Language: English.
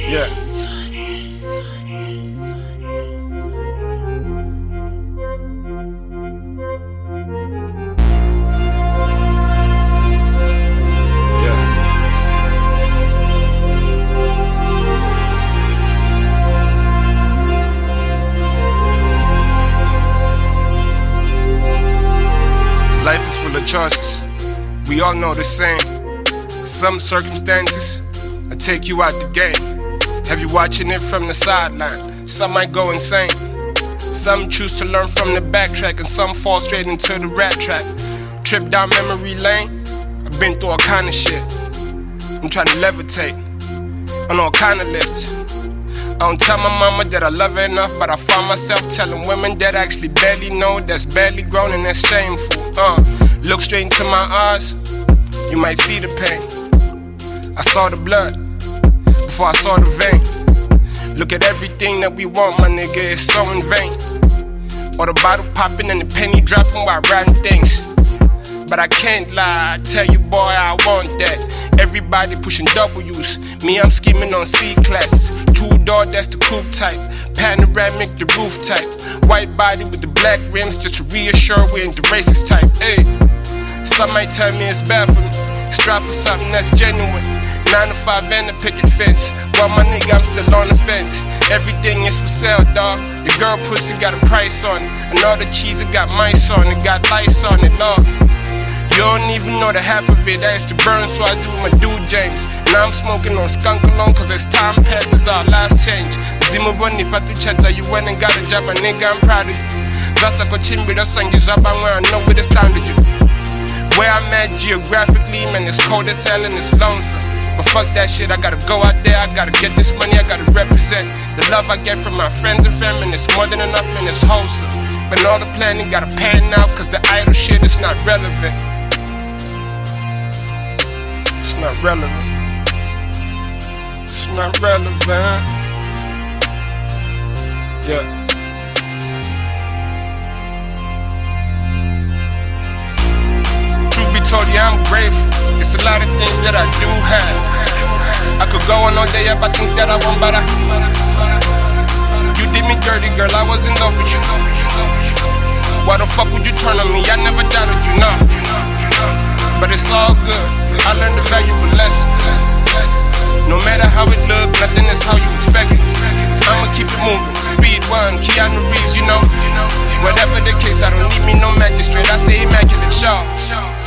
Yeah. Life is full of choices, we all know the same. Some circumstances will take you out the game. Have you watching it from the sideline? Some might go insane. Some choose to learn from the backtrack, and some fall straight into the rat trap. Trip down memory lane, I've been through all kind of shit. I'm trying to levitate on all kind of lifts. I don't tell my mama that I love her enough, but I find myself telling women that I actually barely know, that's barely grown, and that's shameful. Look straight into my eyes, you might see the pain. I saw the blood before I saw the vein. Look at everything that we want, my nigga, it's so in vain. Or the bottle popping and the penny dropping while riding things. But I can't lie, I tell you boy, I want that. Everybody pushing W's, me I'm scheming on C-classes. Two-door, that's the coupe type. Panoramic, the roof type. White body with the black rims, just to reassure we ain't the racist type. Ay. Some might tell me it's bad for me. Strive for something that's genuine. 9 to 5 and a picket fence. Well, my nigga, I'm still on the fence. Everything is for sale, dawg. Your girl pussy got a price on it. And all the cheese, it got mice on it, got lights on it, dawg. You don't even know the half of it. I used to burn, so I do my dude James. Now I'm smoking on skunk alone, cause as time passes, our lives change. Zimu boni patu chata, you went and got a job, my nigga, I'm proud of you. Zasa ko chimbi da sangi zaba, where I know it is time to you. Where I'm at geographically, man, it's cold as hell and it's lonesome. But fuck that shit, I gotta go out there, I gotta get this money, I gotta represent. The love I get from my friends and family, it's more than enough and it's wholesome. But all the planning gotta pan out, cause the idle shit is not relevant. It's not relevant. It's not relevant. Yeah. Truth be told, yeah, I'm grateful. It's a lot of things that I do have. I could go on all day about things that I want, but you did me dirty, girl, I was in love with you. Why the fuck would you turn on me? I never doubted you, nah. But it's all good, I learned the valuable lesson. No matter how it look, nothing is how you expect it. I'ma keep it moving, speed 1, Keanu Reeves, you know. Whatever the case, I don't need me no magistrate, I stay immaculate, sharp.